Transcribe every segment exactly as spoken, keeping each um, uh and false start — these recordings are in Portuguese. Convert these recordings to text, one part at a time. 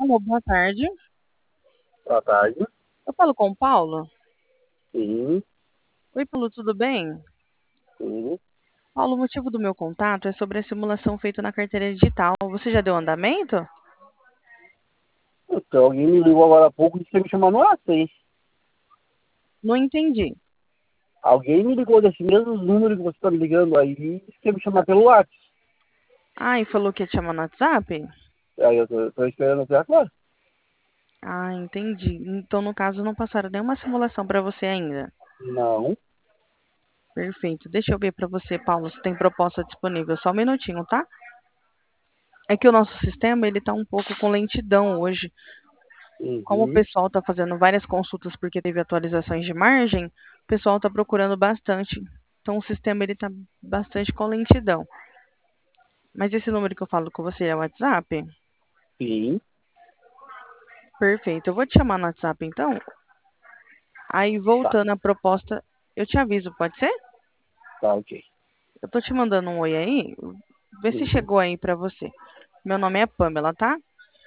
Alô, boa tarde. Boa tarde. Eu falo com o Paulo? Sim, Oi, Paulo, tudo bem? sim. Paulo, o motivo do meu contato é sobre a simulação feita na carteira digital. Você já deu andamento? Então, alguém me ligou agora há pouco e disse que ia me chamar no WhatsApp, hein? Não entendi. Alguém me ligou desse mesmo número que você está me ligando aí e disse que ia me chamar pelo WhatsApp. Ah, e falou que ia te chamar no WhatsApp? Aí eu tô, tô esperando até agora. Ah, entendi. Então, no caso, não passaram nenhuma simulação para você ainda. Não. Perfeito. Deixa eu ver para você, Paulo, se tem proposta disponível. Só um minutinho, tá? É que o nosso sistema, ele tá um pouco com lentidão hoje. Como o Uhum. pessoal está fazendo várias consultas porque teve atualizações de margem, o pessoal está procurando bastante. Então, o sistema ele está bastante com lentidão. Mas esse número que eu falo com você é o WhatsApp? Sim. Perfeito. Eu vou te chamar no WhatsApp, então. Aí, Tá. voltando à proposta, eu te aviso, pode ser? Tá, ok. Eu tô te mandando um oi aí. Vê se Uhum. chegou aí para você. Meu nome é Pamela, tá?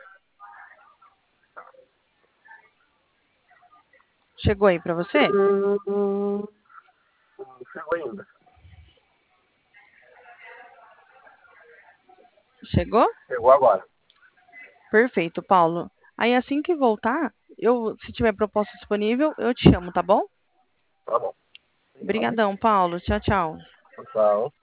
Chegou aí para você? Hum, não chegou ainda. Chegou? Chegou agora. Perfeito, Paulo. Aí, assim que voltar, eu, se tiver proposta disponível, eu te chamo, tá bom? Tá bom. Obrigado, hein? Obrigadão, Paulo. Tchau, tchau. Tchau.